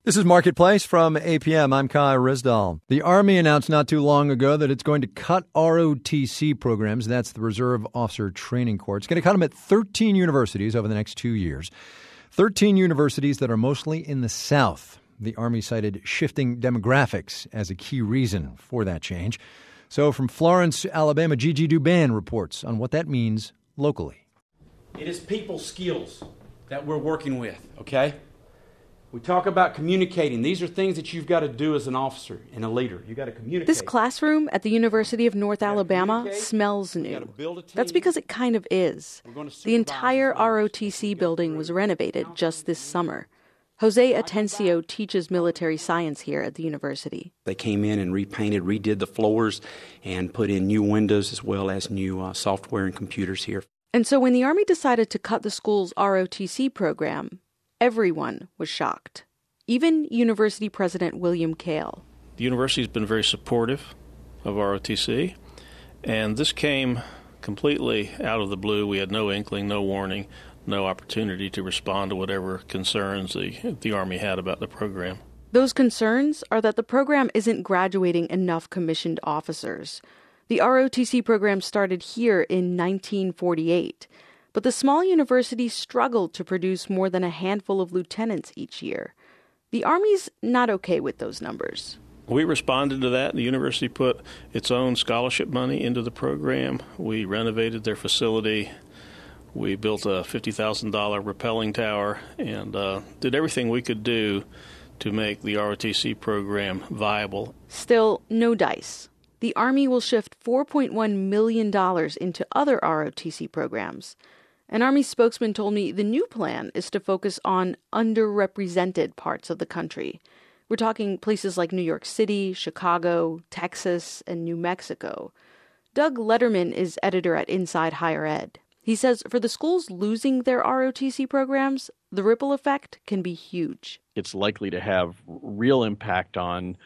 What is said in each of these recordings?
This is Marketplace from APM. I'm Kai Rizdal. The Army announced not too long ago that it's going to cut ROTC programs. That's the Reserve Officer Training Corps. It's going to cut them at 13 universities over the next 2 years. 13 universities that are mostly in the South. The Army cited shifting demographics as a key reason for that change. So from Florence, Alabama, Gigi Douban reports on what that means locally. It is people skills that we're working with, okay? We talk about communicating. These are things that you've got to do as an officer and a leader. You've got to communicate. This classroom at the University of North Alabama smells new. That's because it kind of is. The entire ROTC building was renovated just this summer. Jose Atencio teaches military science here at the university. They came in and repainted, redid the floors, and put in new windows as well as new software and computers here. And so when the Army decided to cut the school's ROTC program, everyone was shocked, even University President William Kale. The university has been very supportive of ROTC, and this came completely out of the blue. We had no inkling, no warning, no opportunity to respond to whatever concerns the Army had about the program. Those concerns are that the program isn't graduating enough commissioned officers. The ROTC program started here in 1948. But the small university struggled to produce more than a handful of lieutenants each year. The Army's not okay with those numbers. We responded to that. The university put its own scholarship money into the program. We renovated their facility. We built a $50,000 rappelling tower and did everything we could do to make the ROTC program viable. Still, no dice. The Army will shift $4.1 million into other ROTC programs. An Army spokesman told me the new plan is to focus on underrepresented parts of the country. We're talking places like New York City, Chicago, Texas, and New Mexico. Doug Letterman is editor at Inside Higher Ed. He says for the schools losing their ROTC programs, the ripple effect can be huge. It's likely to have real impact on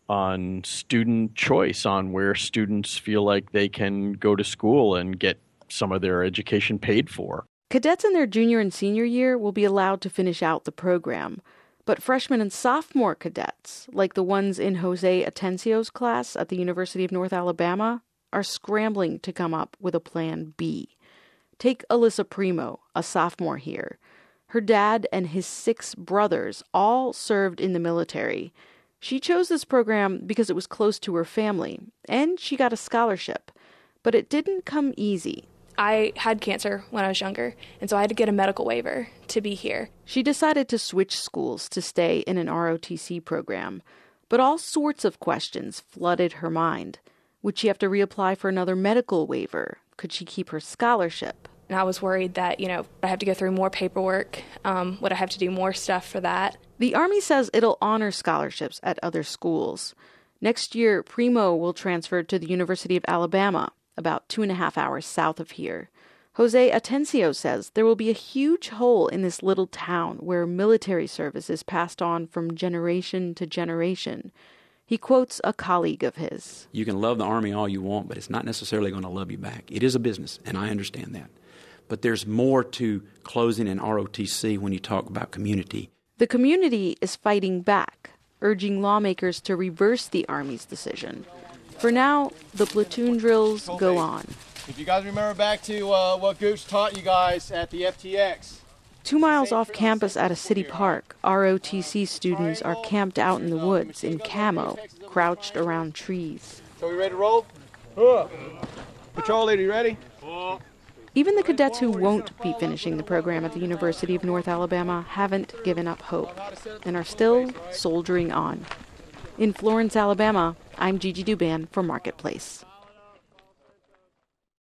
student choice, on where students feel like they can go to school and get some of their education paid for. Cadets in their junior and senior year will be allowed to finish out the program. But freshman and sophomore cadets, like the ones in Jose Atencio's class at the University of North Alabama, are scrambling to come up with a plan B. Take Alyssa Primo, a sophomore here. Her dad and his 6 brothers all served in the military. She chose this program because it was close to her family, and she got a scholarship. But it didn't come easy. I had cancer when I was younger, and so I had to get a medical waiver to be here. She decided to switch schools to stay in an ROTC program, but all sorts of questions flooded her mind. Would she have to reapply for another medical waiver? Could she keep her scholarship? And I was worried that, I have to go through more paperwork. Would I have to do more stuff for that? The Army says it'll honor scholarships at other schools. Next year, Primo will transfer to the University of Alabama, about 2.5 hours south of here. Jose Atencio says there will be a huge hole in this little town where military service is passed on from generation to generation. He quotes a colleague of his. You can love the Army all you want, but it's not necessarily going to love you back. It is a business, and I understand that. But there's more to closing an ROTC when you talk about community. The community is fighting back, urging lawmakers to reverse the Army's decision. For now, the platoon drills go on. If you guys remember back to what Gooch taught you guys at the FTX. 2 miles off campus at a city park, ROTC students are camped out in the woods in camo, crouched around trees. So we ready to roll? Patrol leader, you ready? Even the cadets who won't be finishing the program at the University of North Alabama haven't given up hope and are still soldiering on. In Florence, Alabama, I'm Gigi Douban for Marketplace.